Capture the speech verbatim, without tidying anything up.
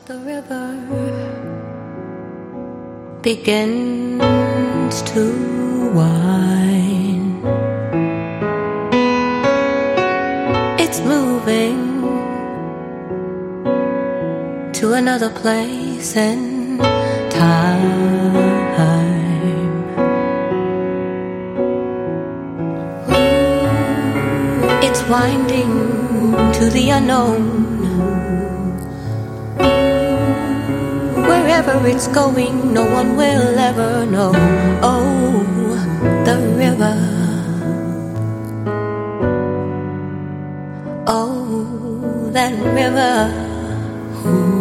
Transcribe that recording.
The river begins to wind. It's moving to another place and time. It's winding to the unknown. Wherever it's going, no one will ever know. Oh, the river. Oh, that river. Ooh.